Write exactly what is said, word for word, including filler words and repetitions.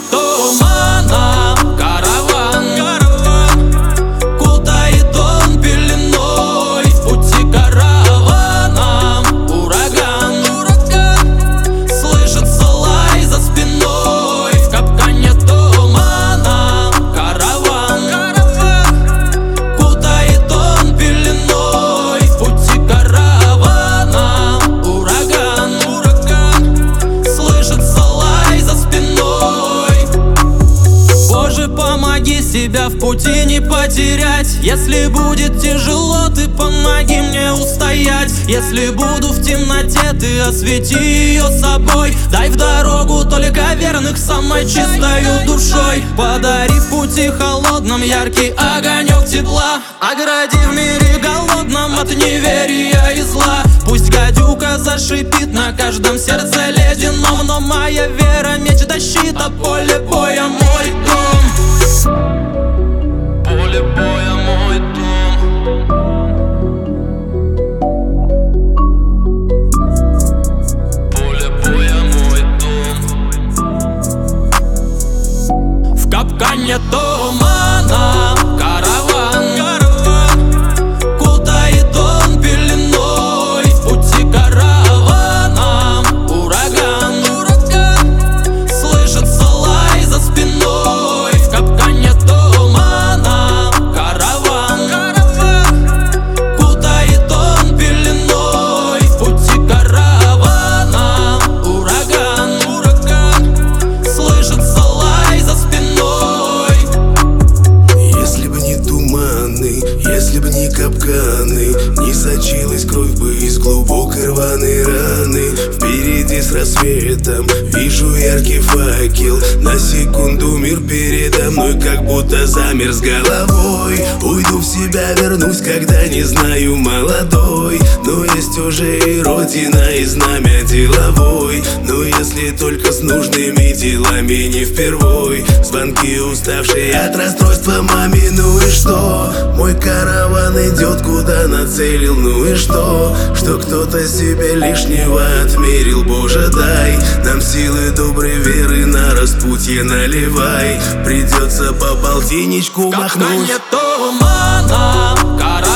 тумана караван, караван кутает он пеленой. В пути караваном ураган, ураган слышится лай за спиной. В капкане тумана караван, караван кутает он пеленой. В пути караваном ураган, ураган слышится лай за спиной. Боже, помоги себя в пути не потерять. Если будет тяжело, ты помоги мне устоять. Если буду в темноте, ты освети ее собой. Дай в дорогу только верных самой чистою душой. Подари в пути холодном яркий огонек тепла. Огради в мире голодном от неверия и зла. Пусть гадюка зашипит на каждом сердце ледяном, но моя вера меч да щит, а поле боя мой дом. Поле боя мой дом. Поле боя мой дом. В капкане тумана караван, караван кутает он пеленой. В пути караваном ураган, ураган слышится лай за спиной. В капкане тумана караван, караван кутает он пеленой. В пути караваном ураган, ураган слышится лай за спиной. Если бы не туманы, если бы не капканы, не сочилась кровь бы из глубокой рваной раны. Впереди с рассветом вижу яркий факел. На секунду мир передо мной как будто замер с головой. Уйду в себя, вернусь, когда не знаю молодой. Но есть уже и родина, и знамя деловой. Но если только с нужными делами не впервой. Звонки уставшие от расстройства маме, ну и что? Мой караван идет куда нацелил, ну и что? Что кто-то себе лишнего отмерил. Боже, дай нам силы доброй веры, на распутье наливай. Придется по полтинничку В махнуть. капкане тумана караван,